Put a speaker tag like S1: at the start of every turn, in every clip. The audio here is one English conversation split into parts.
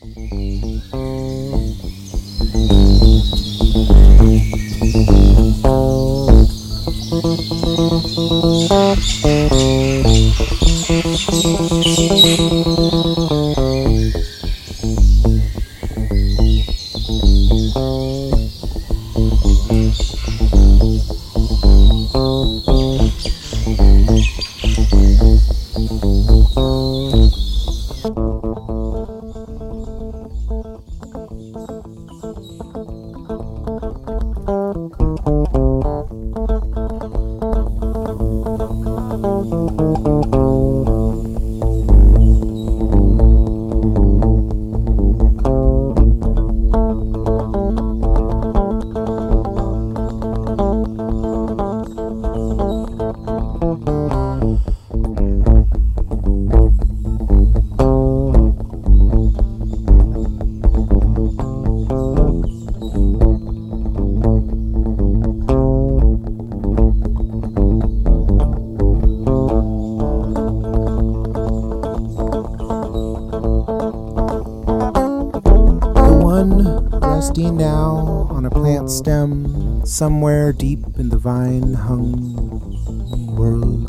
S1: Resting now on a plant stem somewhere deep in the vine-hung world.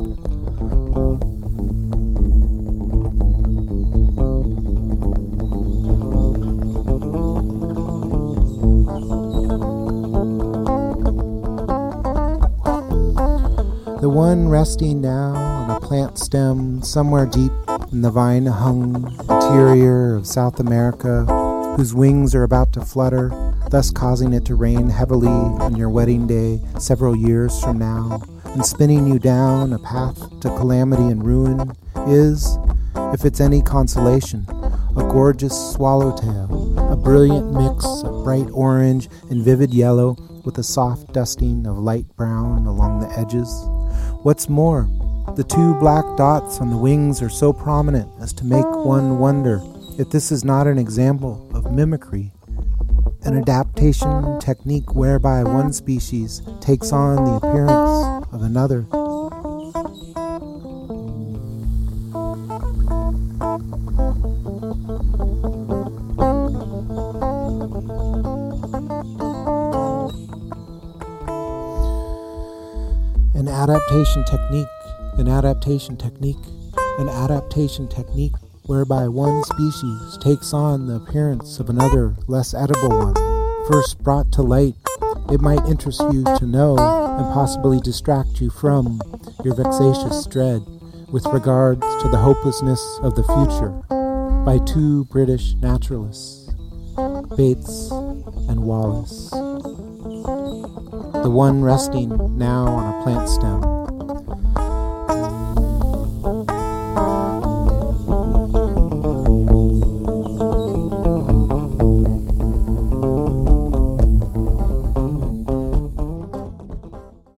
S1: The one resting now on a plant stem somewhere deep in the vine-hung interior of South America, whose wings are about to flutter, thus causing it to rain heavily on your wedding day several years from now, and spinning you down a path to calamity and ruin, is, if it's any consolation, a gorgeous swallowtail, a brilliant mix of bright orange and vivid yellow with a soft dusting of light brown along the edges. What's more, the two black dots on the wings are so prominent as to make one wonder if this is not an example of mimicry, an adaptation technique whereby one species takes on the appearance of another. An adaptation technique whereby one species takes on the appearance of another, less edible one, first brought to light. It might interest you to know and possibly distract you from your vexatious dread with regards to the hopelessness of the future by two British naturalists, Bates and Wallace. The one resting now on a plant stem,